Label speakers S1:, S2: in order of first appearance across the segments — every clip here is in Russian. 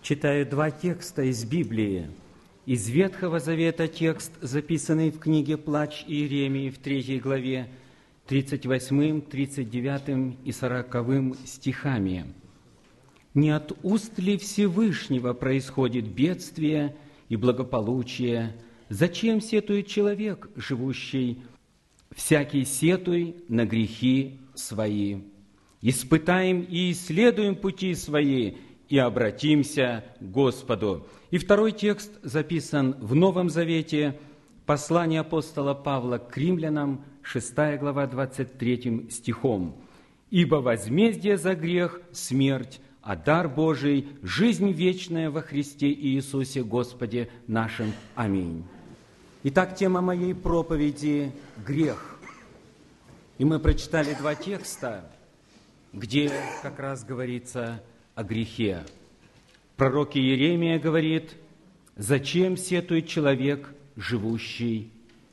S1: Читаю два текста из Библии. Из Ветхого Завета текст, записанный в книге «Плач Иеремии» в 3 главе, 38, 39 и 40 стихами. «Не от уст ли Всевышнего происходит бедствие и благополучие? Зачем сетует человек, живущий? Всякий сетуй на грехи свои. Испытаем и исследуем пути свои, и обратимся к Господу». И второй текст записан в Новом Завете, послание апостола Павла к римлянам, 6 глава, 23 стихом. «Ибо возмездие за грех – смерть, а дар Божий – жизнь вечная во Христе Иисусе Господе нашим. Аминь». Итак, тема моей проповеди – грех. И мы прочитали два текста, где как раз говорится о грехе. Пророк Иеремия говорит: «Зачем сетует человек, живущий?»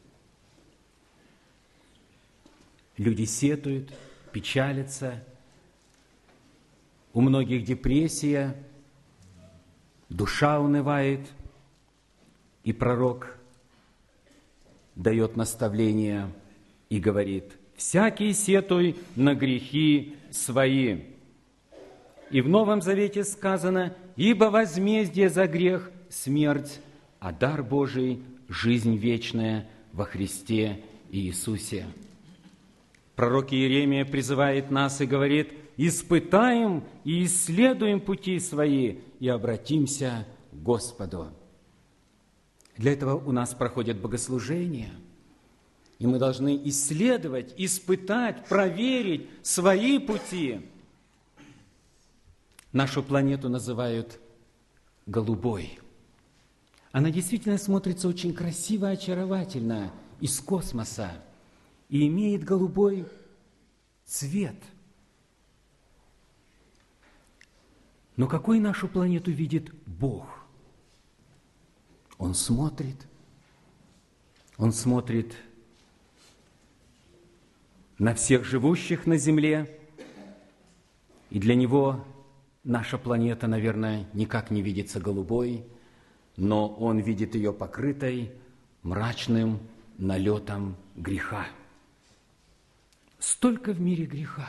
S1: Люди сетуют, печалятся, у многих депрессия, душа унывает, и пророк дает наставление и говорит: «Всякий сетуй на грехи свои». И в Новом Завете сказано: «Ибо возмездие за грех – смерть, а дар Божий – жизнь вечная во Христе Иисусе». Пророк Иеремия призывает нас и говорит: «Испытаем и исследуем пути свои, и обратимся к Господу». Для этого у нас проходят богослужения, и мы должны исследовать, испытать, проверить свои пути. Нашу планету называют голубой. Она действительно смотрится очень красиво, очаровательно из космоса и имеет голубой цвет. Но какой нашу планету видит Бог? Он смотрит на всех живущих на Земле, и для Него наша планета, наверное, никак не видится голубой, но Он видит ее покрытой мрачным налетом греха. Столько в мире греха.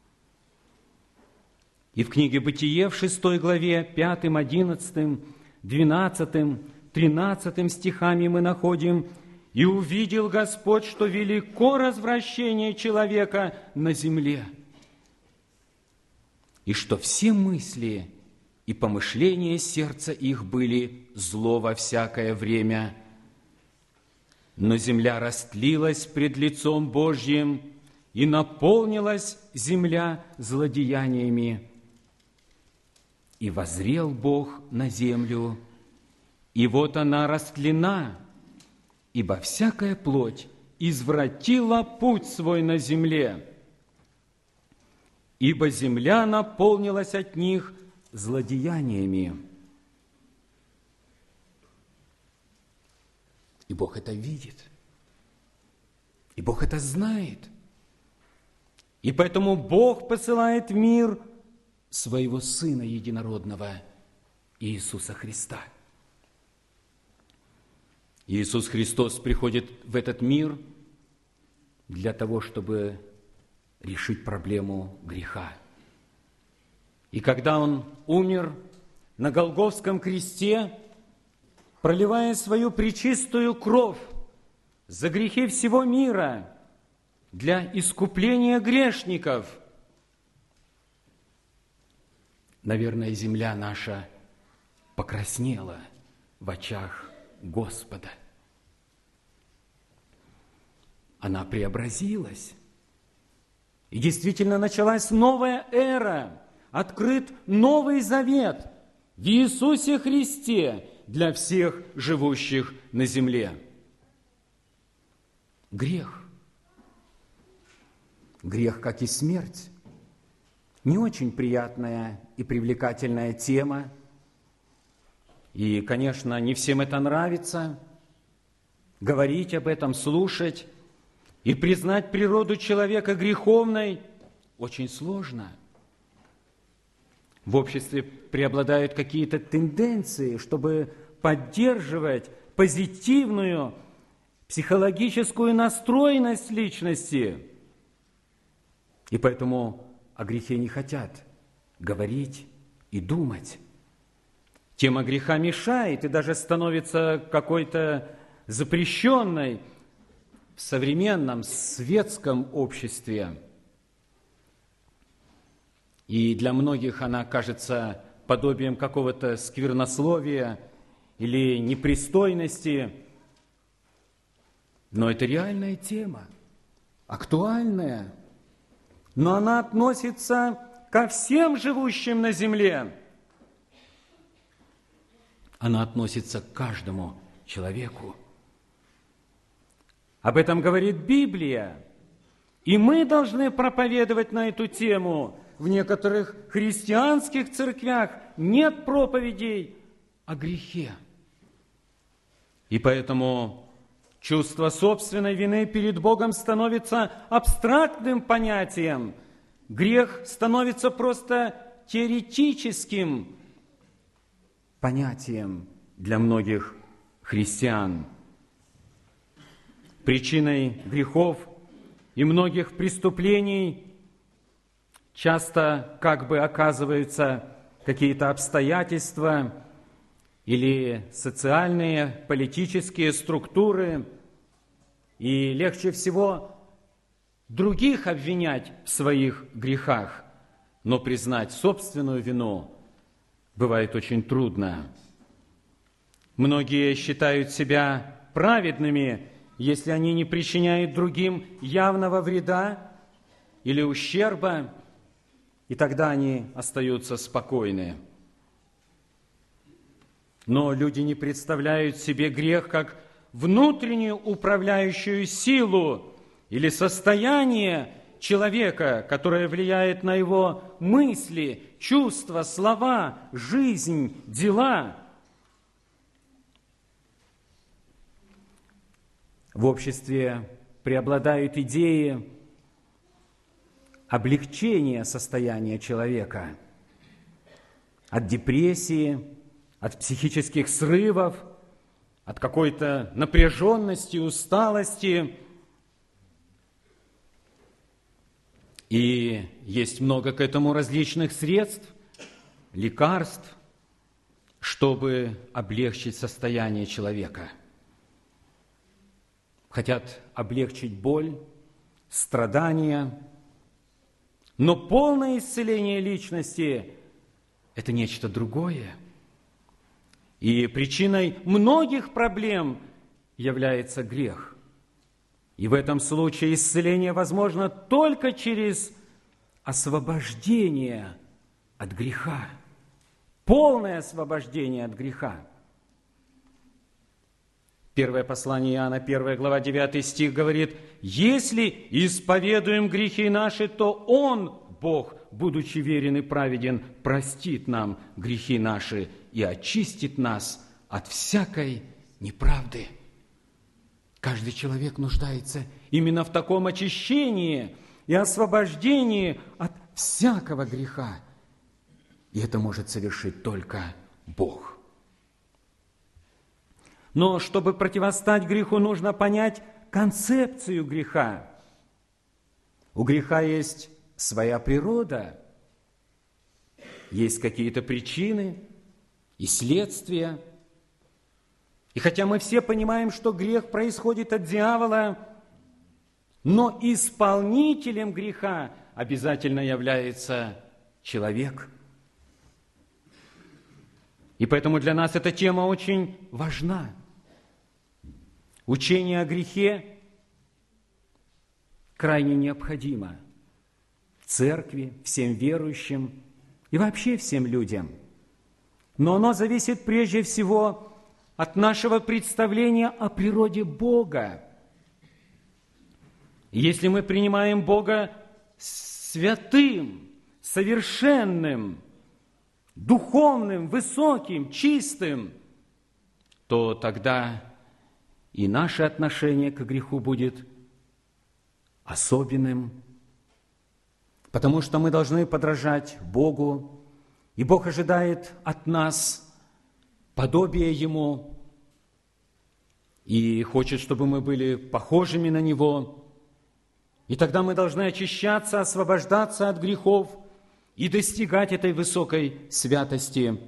S1: И в книге «Бытие» в 6 главе, 5, 11, 12, 13 стихами мы находим: «И увидел Господь, что велико развращение человека на земле, и что все мысли и помышления сердца их были зло во всякое время. Но земля растлилась пред лицом Божьим, и наполнилась земля злодеяниями. И воззрел Бог на землю, и вот она растлена, ибо всякая плоть извратила путь свой на земле, ибо земля наполнилась от них злодеяниями». И Бог это видит, и Бог это знает. И поэтому Бог посылает в мир Своего Сына Единородного, Иисуса Христа. Иисус Христос приходит в этот мир для того, чтобы решить проблему греха. И когда Он умер на Голгофском кресте, проливая свою пречистую кровь за грехи всего мира, для искупления грешников, наверное, земля наша покраснела в очах Господа. Она преобразилась. И действительно началась новая эра, открыт Новый Завет в Иисусе Христе для всех живущих на земле. Грех. Грех, как и смерть, не очень приятная и привлекательная тема. И, конечно, не всем это нравится. Говорить об этом, слушать и признать природу человека греховной очень сложно. В обществе преобладают какие-то тенденции, чтобы поддерживать позитивную психологическую настроенность личности. И поэтому о грехе не хотят говорить и думать. Тема греха мешает и даже становится какой-то запрещенной в современном светском обществе. И для многих она кажется подобием какого-то сквернословия или непристойности. Но это реальная тема, актуальная. Но она относится ко всем живущим на земле. Она относится к каждому человеку. Об этом говорит Библия. И мы должны проповедовать на эту тему. В некоторых христианских церквях нет проповедей о грехе. И поэтому чувство собственной вины перед Богом становится абстрактным понятием. Грех становится просто теоретическим понятием для многих христиан. Причиной грехов и многих преступлений часто как бы оказываются какие-то обстоятельства или социальные, политические структуры, и легче всего других обвинять в своих грехах, но признать собственную вину бывает очень трудно. Многие считают себя праведными, если они не причиняют другим явного вреда или ущерба, и тогда они остаются спокойны. Но люди не представляют себе грех как внутреннюю управляющую силу или состояние человека, которое влияет на его мысли, чувства, слова, жизнь, дела. В обществе преобладают идеи облегчения состояния человека от депрессии, от психических срывов, от какой-то напряженности, усталости. И есть много к этому различных средств, лекарств, чтобы облегчить состояние человека. Хотят облегчить боль, страдания, но полное исцеление личности – это нечто другое. И причиной многих проблем является грех. И в этом случае исцеление возможно только через освобождение от греха, полное освобождение от греха. Первое послание Иоанна, 1 глава, 9 стих говорит: «Если исповедуем грехи наши, то Он, Бог, будучи верен и праведен, простит нам грехи наши и очистит нас от всякой неправды». Каждый человек нуждается именно в таком очищении и освобождении от всякого греха. И это может совершить только Бог. Но чтобы противостать греху, нужно понять концепцию греха. У греха есть своя природа, есть какие-то причины и следствия. И хотя мы все понимаем, что грех происходит от дьявола, но исполнителем греха обязательно является человек. И поэтому для нас эта тема очень важна. Учение о грехе крайне необходимо церкви, всем верующим и вообще всем людям. Но оно зависит прежде всего от нашего представления о природе Бога. Если мы принимаем Бога святым, совершенным, духовным, высоким, чистым, то тогда и наше отношение к греху будет особенным, потому что мы должны подражать Богу, И Бог ожидает от нас подобия Ему и хочет, чтобы мы были похожими на Него. И тогда мы должны очищаться, освобождаться от грехов и достигать этой высокой святости.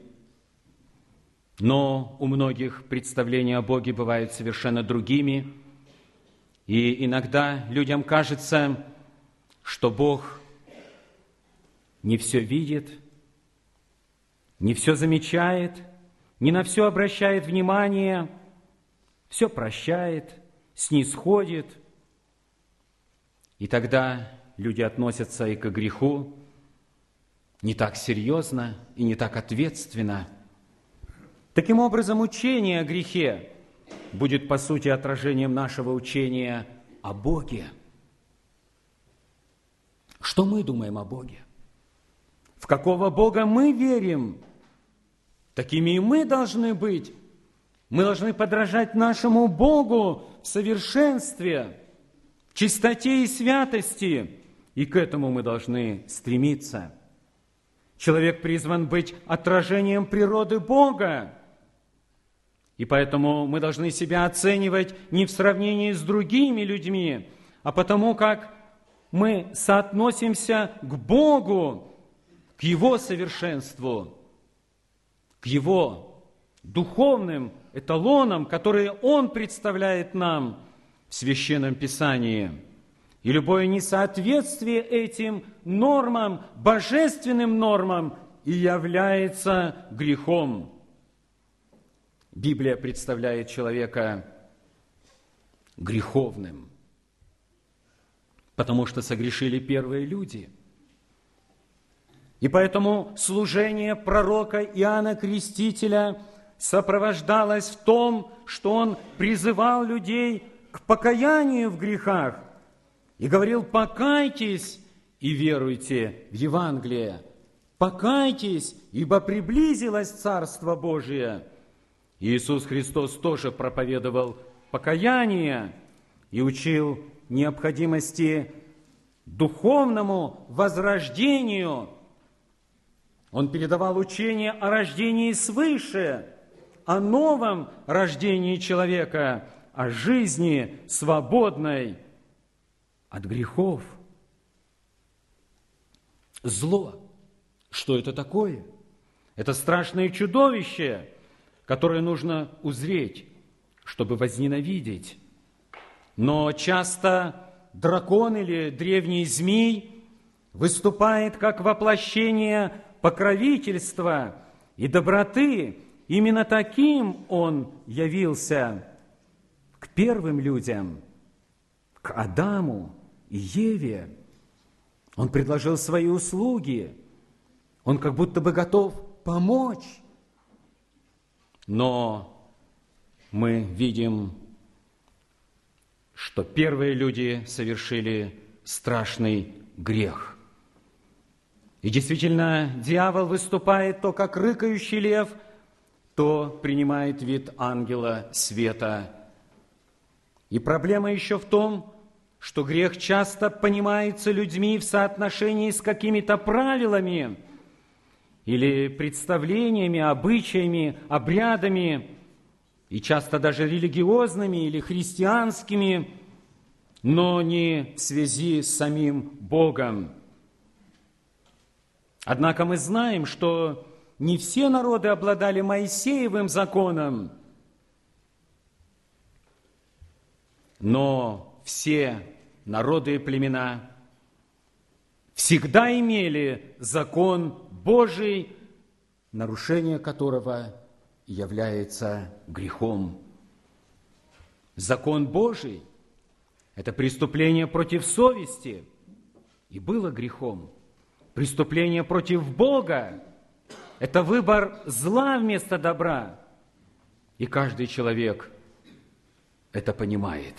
S1: Но у многих представления о Боге бывают совершенно другими. И иногда людям кажется, что Бог не все видит, не все замечает, не на все обращает внимание, все прощает, снисходит. И тогда люди относятся и к греху не так серьезно и не так ответственно. Таким образом, учение о грехе будет, по сути, отражением нашего учения о Боге. Что мы думаем о Боге? В какого Бога мы верим? Такими и мы должны быть. Мы должны подражать нашему Богу в совершенстве, в чистоте и святости. И к этому мы должны стремиться. Человек призван быть отражением природы Бога. И поэтому мы должны себя оценивать не в сравнении с другими людьми, а потому как мы соотносимся к Богу, к Его совершенству, к Его духовным эталонам, которые Он представляет нам в Священном Писании. И любое несоответствие этим нормам, божественным нормам, и является грехом. Библия представляет человека греховным, потому что согрешили первые люди. И поэтому служение пророка Иоанна Крестителя сопровождалось в том, что он призывал людей к покаянию в грехах и говорил: «Покайтесь и веруйте в Евангелие, покайтесь, ибо приблизилось Царство Божие». Иисус Христос тоже проповедовал покаяние и учил необходимости духовному возрождению. Он передавал учение о рождении свыше, о новом рождении человека, о жизни свободной от грехов. Зло. Что это такое? Это страшное чудовище, которое нужно узреть, чтобы возненавидеть. Но часто дракон или древний змей выступает как воплощение покровительства и доброты. Именно таким он явился к первым людям, к Адаму и Еве. Он предложил свои услуги. Он как будто бы готов помочь. Но мы видим, что первые люди совершили страшный грех. И действительно, дьявол выступает то как рыкающий лев, то принимает вид ангела света. И проблема еще в том, что грех часто понимается людьми в соотношении с какими-то правилами или представлениями, обычаями, обрядами, и часто даже религиозными или христианскими, но не в связи с самим Богом. Однако мы знаем, что не все народы обладали Моисеевым законом, но все народы и племена всегда имели закон Божий, нарушение которого является грехом. Закон Божий – это преступление против совести, и было грехом. Преступление против Бога – это выбор зла вместо добра, и каждый человек это понимает.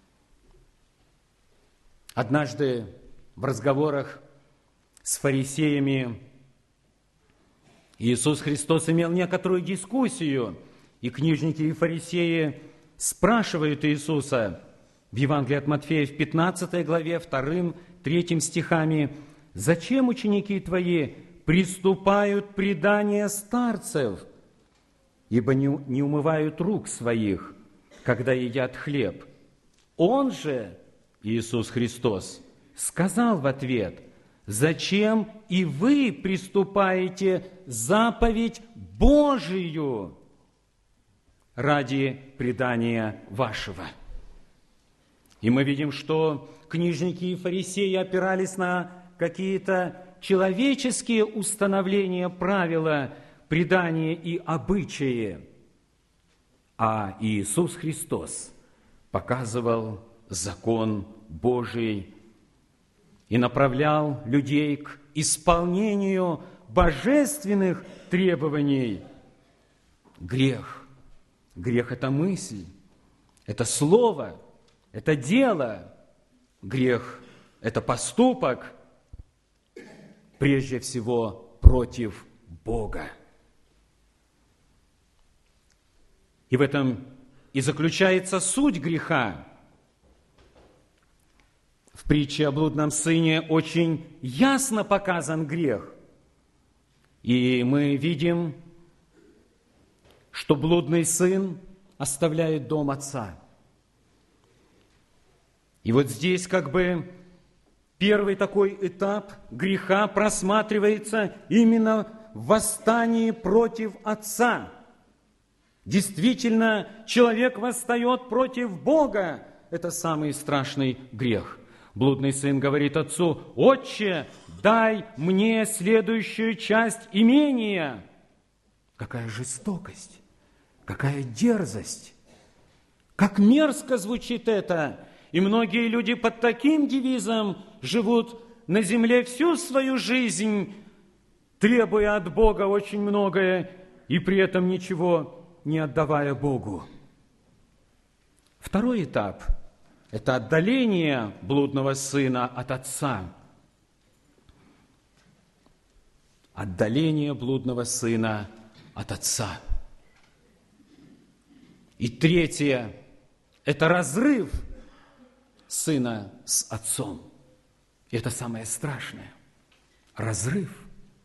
S1: Однажды в разговорах с фарисеями Иисус Христос имел некоторую дискуссию, и книжники и фарисеи спрашивают Иисуса в Евангелии от Матфея в 15 главе, 2-3 стихами: «Зачем ученики твои приступают предания старцев, ибо не умывают рук своих, когда едят хлеб. Он же, Иисус Христос, сказал в ответ: зачем и вы приступаете заповедь Божию ради предания вашего? И мы видим, что книжники и фарисеи опирались на какие-то человеческие установления, правила, предания и обычаи. А Иисус Христос показывал закон Божий и направлял людей к исполнению божественных требований. Грех. Грех – это мысль, это слово, это дело. Грех – это поступок, прежде всего, против Бога. И в этом и заключается суть греха. В притче о блудном сыне очень ясно показан грех. И мы видим, что блудный сын оставляет дом отца. И вот здесь как бы первый такой этап греха просматривается именно в восстании против отца. Действительно, человек восстает против Бога. Это самый страшный грех. Блудный сын говорит отцу: «Отче, дай мне следующую часть имения». Какая жестокость, какая дерзость, как мерзко звучит это. И многие люди под таким девизом живут на земле всю свою жизнь, требуя от Бога очень многое и при этом ничего не отдавая Богу. Второй этап – это отдаление блудного сына от отца. Отдаление блудного сына от отца. И третье – это разрыв сына с отцом. И это самое страшное – разрыв.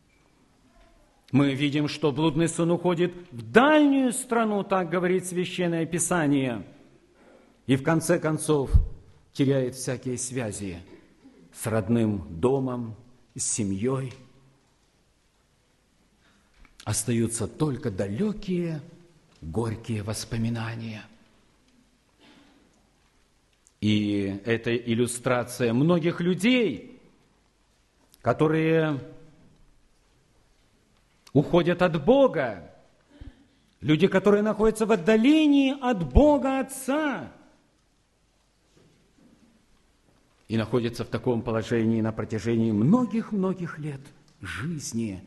S1: Мы видим, что блудный сын уходит в дальнюю страну, так говорит Священное Писание, и в конце концов теряет всякие связи с родным домом, с семьей. Остаются только далекие, горькие воспоминания. И это иллюстрация многих людей, которые уходят от Бога, люди, которые находятся в отдалении от Бога Отца и находятся в таком положении на протяжении многих-многих лет жизни.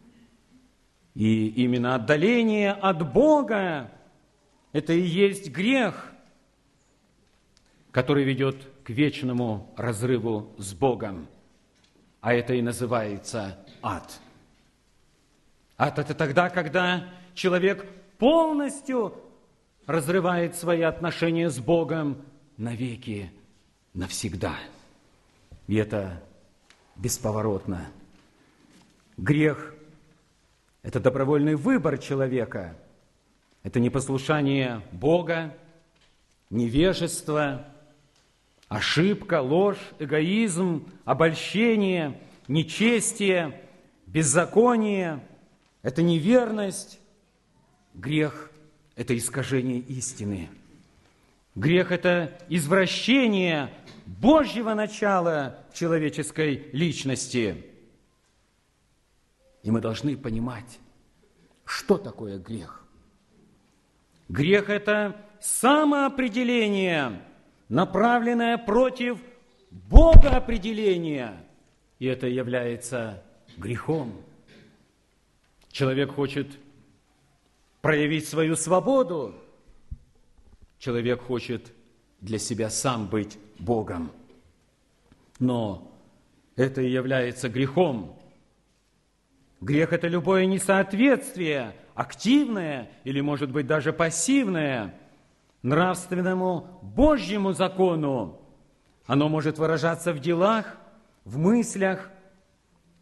S1: И именно отдаление от Бога – это и есть грех, который ведет к вечному разрыву с Богом. А это и называется ад. Ад – это тогда, когда человек полностью разрывает свои отношения с Богом навеки, навсегда. И это бесповоротно. Грех – это добровольный выбор человека. Это непослушание Бога, невежество, ошибка, ложь, эгоизм, обольщение, нечестие, беззаконие. Это неверность. Грех – это искажение истины. Грех – это извращение Божьего начала в человеческой личности. И мы должны понимать, что такое грех. Грех – это самоопределение, направленное против Богоопределения. И это является грехом. Человек хочет проявить свою свободу. Человек хочет для себя сам быть Богом. Но это и является грехом. Грех – это любое несоответствие, активное или, может быть, даже пассивное, нравственному Божьему закону. Оно может выражаться в делах, в мыслях,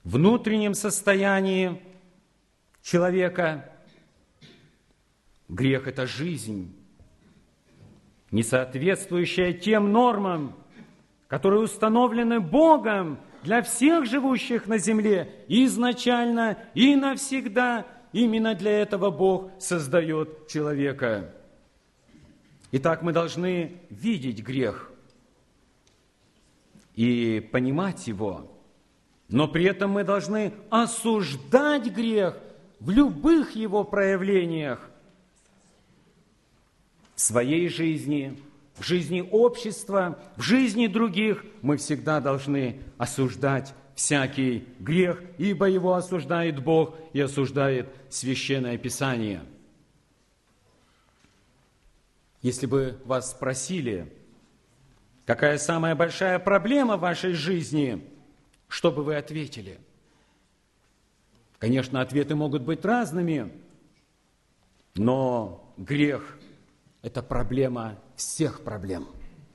S1: внутреннем состоянии человека. Грех – это жизнь, не соответствующая тем нормам, которые установлены Богом для всех живущих на земле изначально и навсегда. Именно для этого Бог создает человека. Итак, мы должны видеть грех и понимать его, но при этом мы должны осуждать грех в любых его проявлениях в своей жизни, в жизни общества, в жизни других. Мы всегда должны осуждать всякий грех, ибо его осуждает Бог и осуждает Священное Писание. Если бы вас спросили, какая самая большая проблема в вашей жизни, что бы вы ответили? Конечно, ответы могут быть разными, но грех – это проблема всех проблем.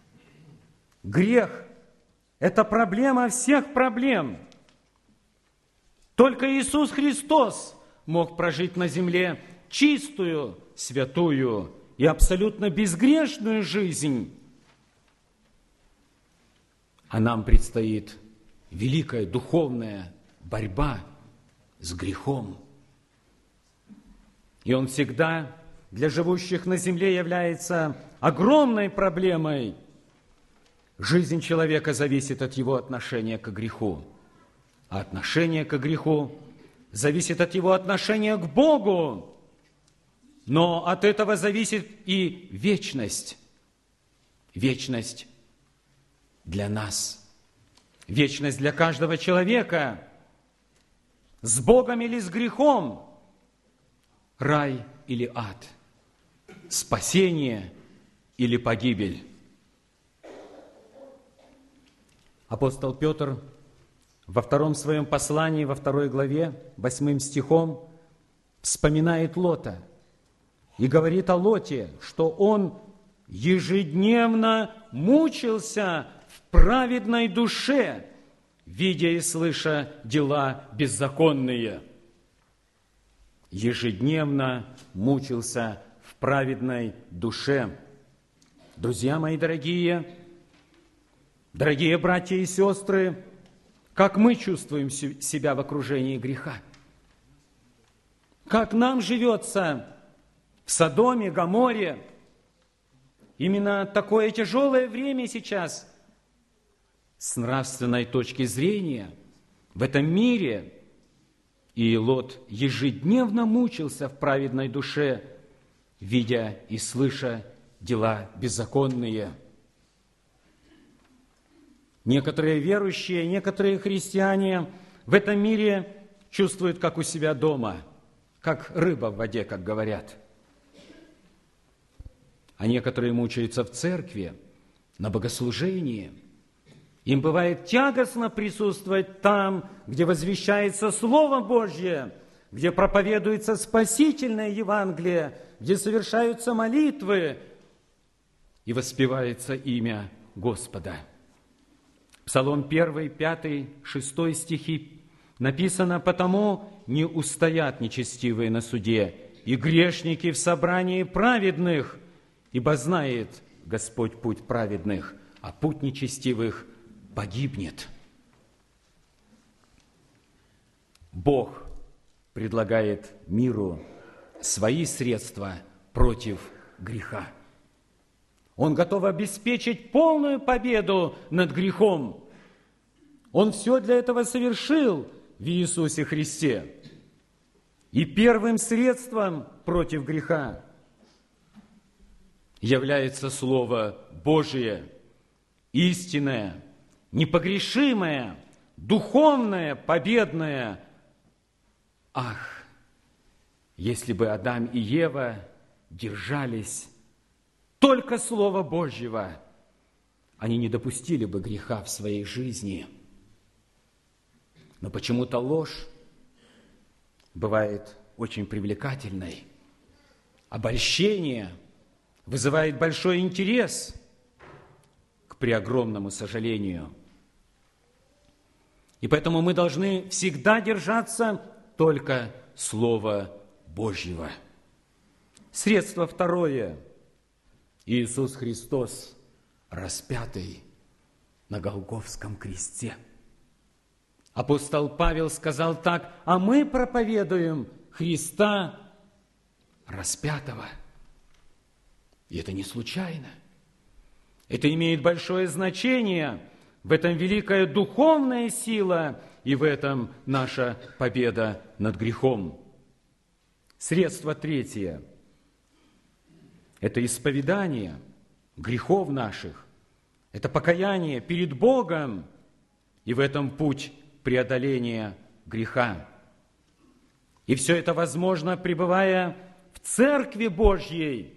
S1: Грех – это проблема всех проблем. Только Иисус Христос мог прожить на земле чистую, святую и абсолютно безгрешную жизнь. А нам предстоит великая духовная борьба с грехом. И он всегда для живущих на земле является огромной проблемой. Жизнь человека зависит от его отношения к греху, а отношение к греху зависит от его отношения к Богу. Но от этого зависит и вечность. Вечность для нас. Вечность для каждого человека. С Богом или с грехом. Рай или ад. Спасение или погибель. Апостол Петр во втором своем послании, во 2 главе, 8 стихом, вспоминает Лота и говорит о Лоте, что он ежедневно мучился в праведной душе, видя и слыша дела беззаконные. Ежедневно мучился в праведной душе. Друзья мои дорогие братья и сестры, как мы чувствуем себя в окружении греха? Как нам живется в Содоме, Гоморе? Именно такое тяжелое время сейчас с нравственной точки зрения в этом мире. И Лот ежедневно мучился в праведной душе, видя и слыша дела беззаконные. Некоторые верующие, некоторые христиане в этом мире чувствуют, как у себя дома, как рыба в воде, как говорят. А некоторые мучаются в церкви, на богослужении. Им бывает тягостно присутствовать там, где возвещается Слово Божье, где проповедуется спасительное Евангелие, где совершаются молитвы и воспевается имя Господа. Псалом 1, 5, 6 стихи написано: «Потому не устоят нечестивые на суде, и грешники в собрании праведных, ибо знает Господь путь праведных, а путь нечестивых погибнет». Бог предлагает миру свои средства против греха. Он готов обеспечить полную победу над грехом. Он все для этого совершил в Иисусе Христе. И первым средством против греха является Слово Божие, истинное, непогрешимое, духовное, победное. Ах, если бы Адам и Ева держались только Слова Божьего, они не допустили бы греха в своей жизни. Но почему-то ложь бывает очень привлекательной. Обольщение вызывает большой интерес, к преогромному сожалению. И поэтому мы должны всегда держаться только Слова Божьего. Средство второе. Иисус Христос, распятый на Голгофском кресте. Апостол Павел сказал так: а мы проповедуем Христа распятого. И это не случайно. Это имеет большое значение. В этом великая духовная сила, и в этом наша победа над грехом. Средство третье – это исповедание грехов наших, это покаяние перед Богом, и в этом путь преодоления греха. И все это возможно, пребывая в Церкви Божьей,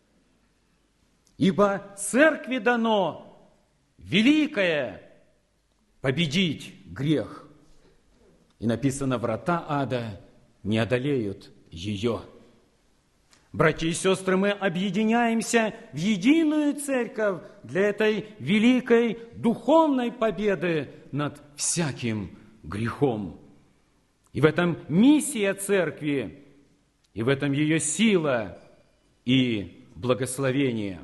S1: ибо Церкви дано великое победить грех. И написано: врата ада не одолеют ее. Братья и сестры, мы объединяемся в единую церковь для этой великой духовной победы над всяким грехом. И в этом миссия церкви, и в этом ее сила и благословение.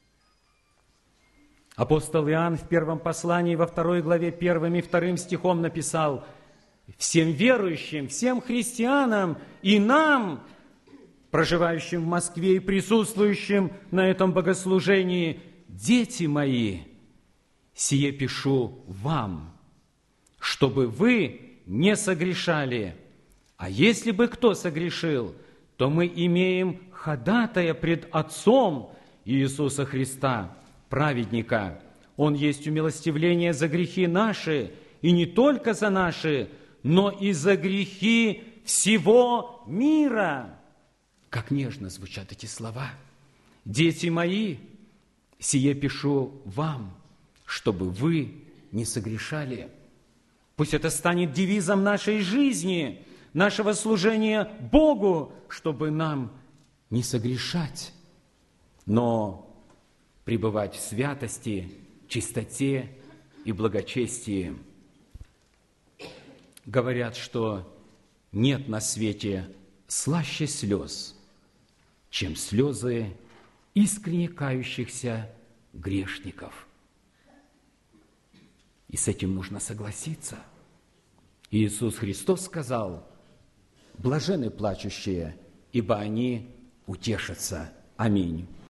S1: Апостол Иоанн в первом послании, во 2 главе, 1 и 2 стихом написал: всем верующим, всем христианам и нам, проживающим в Москве и присутствующим на этом богослужении: дети мои, сие пишу вам, чтобы вы не согрешали. А если бы кто согрешил, то мы имеем ходатая пред Отцом Иисуса Христа, праведника. Он есть умилостивление за грехи наши, и не только за наши, но и за грехи всего мира. Как нежно звучат эти слова. Дети мои, сие пишу вам, чтобы вы не согрешали. Пусть это станет девизом нашей жизни, нашего служения Богу, чтобы нам не согрешать, но пребывать в святости, чистоте и благочестии. Говорят, что нет на свете слаще слез, чем слезы искренне кающихся грешников. И с этим нужно согласиться. Иисус Христос сказал: блаженны плачущие, ибо они утешатся. Аминь.